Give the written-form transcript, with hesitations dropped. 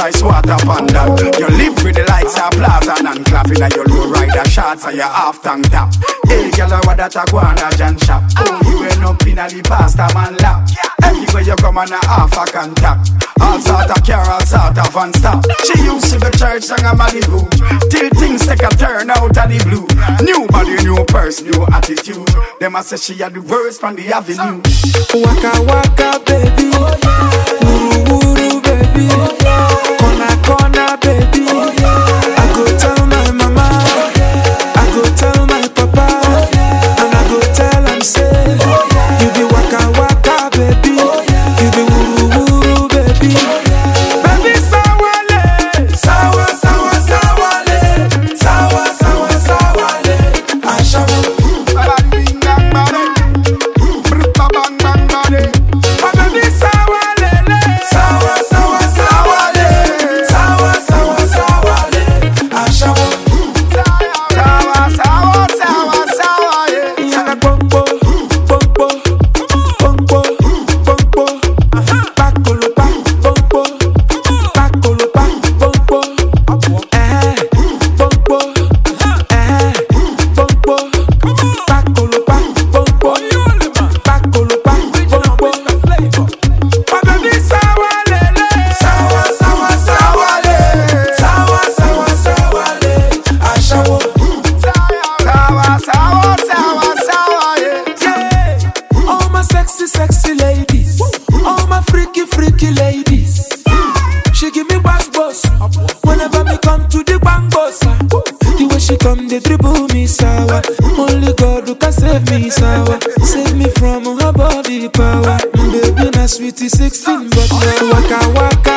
ice water panda. You live with the likes of plaza and clapping at your low rider shots and your half tank top. Hey, girl, what that a go on a John shop? Oh, you end up in a the pasta man lap. Everywhere you come on a half a contact. All sort of car, all sort of van stop. She used to the church and a Malibu till things take a turn out of the blue. New body, new purse, new attitude. Them a say she had the worst from the avenue. Waka waka baby, wuru wuru baby, corner corner baby. I go tell my mama, I go tell my papa, and I go tell them say, you be waka waka baby, you be wuru wuru baby. Baby sawale, sawa sawa sawale, sawa sawa sawale, ashawo. Sexy ladies, all my freaky ladies. She give me boss whenever me come to the bangos. The way she come, they dribble me sour. Only God who can save me sour. Save me from her body power. Baby, na sweetie 16, but now waka waka.